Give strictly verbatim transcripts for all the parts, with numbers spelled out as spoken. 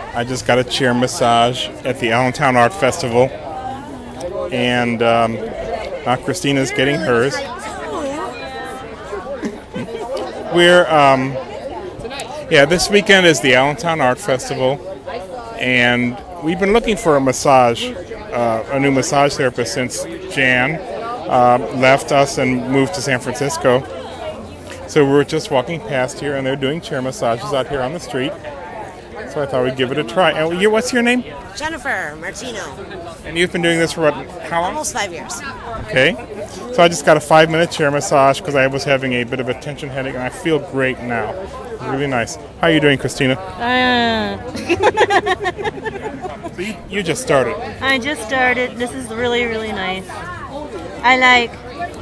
I just got a chair massage at the Allentown Art Festival, and um, now Christina's getting hers. We're, um, yeah, this weekend is the Allentown Art Festival, and we've been looking for a massage, uh, a new massage therapist since Jan uh, left us and moved to San Francisco. So we were just walking past here, and they're doing chair massages out here on the street. So I thought we'd give it a try. And you, what's your name? Jennifer Martino. And you've been doing this for what, how long? Almost five years. Okay. So I just got a five-minute chair massage because I was having a bit of a tension headache, and I feel great now. Really nice. How are you doing, Christina? Uh, So you, you just started. I just started. This is really, really nice. I like.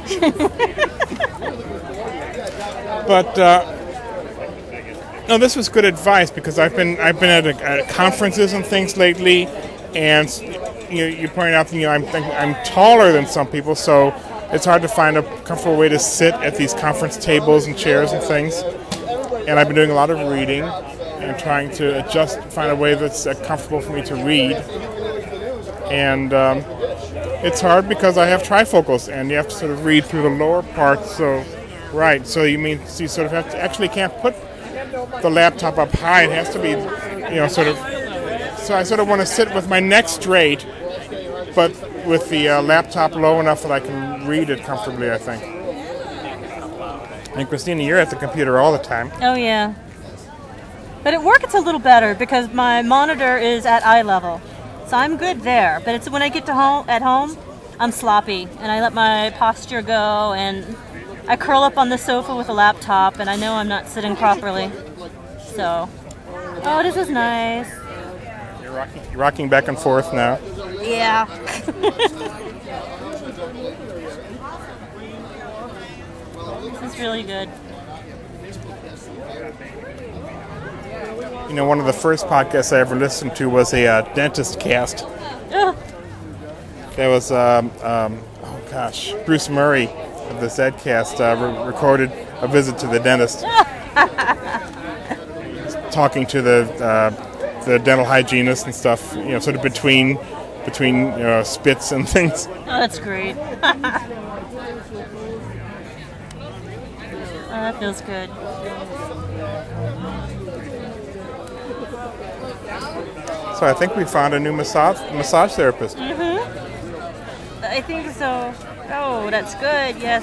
But uh, no, this was good advice because I've been I've been at, a, at conferences and things lately, and you know, you pointed out that you know I'm I'm taller than some people, so it's hard to find a comfortable way to sit at these conference tables and chairs and things. And I've been doing a lot of reading and trying to adjust, find a way that's uh, comfortable for me to read. And um, it's hard because I have trifocals, and you have to sort of read through the lower parts. So, right. So you mean so you sort of have to actually can't put the laptop up high. It has to be, you know, sort of. So I sort of want to sit with my neck straight, but with the uh, laptop low enough that I can read it comfortably, I think. And Christina, you're at the computer all the time. Oh yeah. But at work it's a little better because my monitor is at eye level, so I'm good there. But it's when I get to home at home, I'm sloppy and I let my posture go and I curl up on the sofa with a laptop and I know I'm not sitting properly. So, oh, this is nice. You're rocking, you're rocking back and forth now. Yeah. This is really good. You know, one of the first podcasts I ever listened to was a uh, dentist cast. Ugh. There was, um, um, oh gosh, Bruce Murray of the Zedcast uh, re- recorded a visit to the dentist, talking to the uh, the dental hygienist and stuff. You know, sort of between between you know, spits and things. Oh, that's great. Oh, that feels good. So I think we found a new massage massage therapist. Mm-hmm. I think so. Oh, that's good. Yes.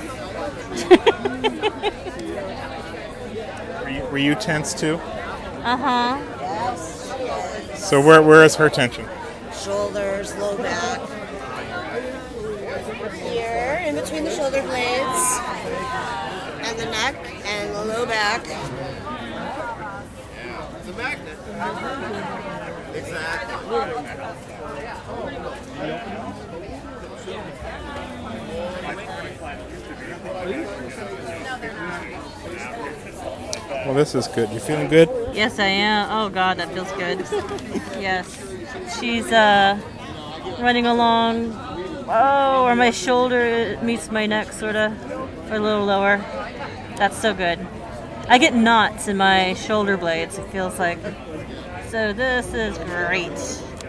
Were you, were you tense too? Uh huh. Yes. So where where is her tension? Shoulders, low back. Here, in between the shoulder blades, and the neck, and the low back. It's a magnet. Exactly. Well, this is good. You feeling good? Yes, I am. Oh God, that feels good. Yes. She's uh, running along. Oh, where my shoulder meets my neck, sort of, or a little lower. That's so good. I get knots in my shoulder blades. It feels like. So this is great.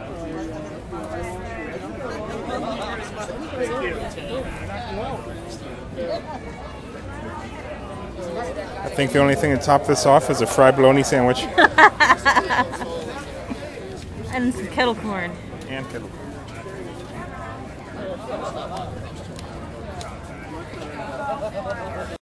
I think the only thing to top this off is a fried bologna sandwich. And some kettle corn. And kettle corn.